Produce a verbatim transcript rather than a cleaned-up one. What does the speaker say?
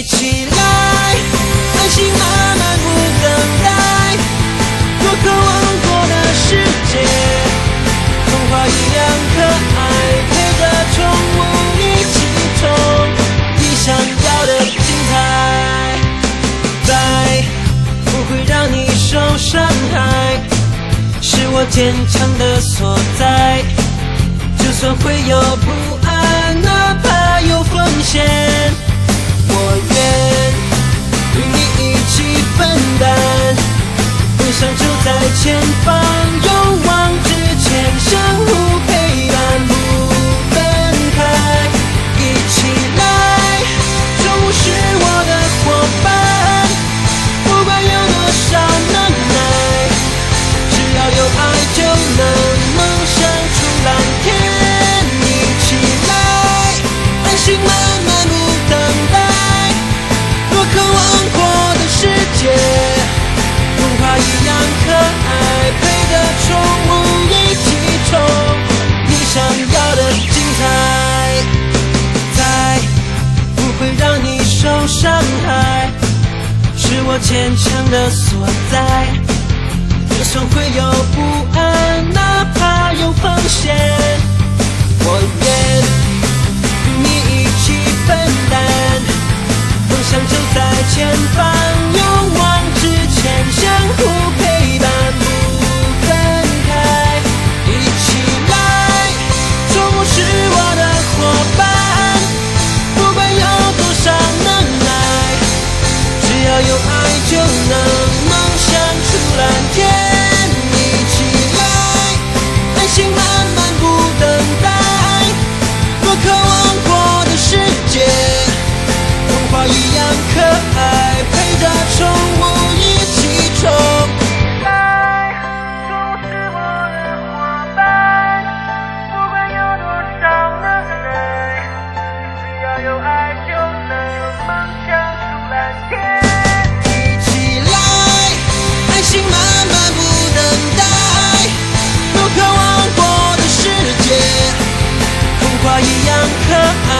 一起来，爱心慢慢不等待，多渴望过的世界，童话一样可爱，陪着宠物一起冲你想要的精彩，在不会让你受伤害，是我坚强的所在，就算会有不安，哪怕有风险，我愿与你一起分担，梦想就在前方，勇往直前，相互陪伴不分开，一起来，宠物是我的伙伴，不管有多少能耐，只要有爱就能梦想出蓝天，一起来，安心慢慢不等待，多渴望过的世界，童话一样可爱，陪着宠物一起冲你想要的精彩，在不会让你受伤害，是我坚强的所在，就算会有不安，哪怕有风险，我愿与你一起分担，梦想就在前方，勇往直前，相互陪伴不分开，一起来，宠物是我的伙伴，不管有多少能耐，只要有爱就能梦想出蓝天，一起来，安心慢慢不等待，多渴望过的世界，童话一样可爱，陪着宠物一起冲。 来，宠物是我的伙伴，不管有多少能耐，只要有爱就能梦想出蓝天。 一起来，爱心慢慢不等待，多渴望过的世界，童话一样可爱。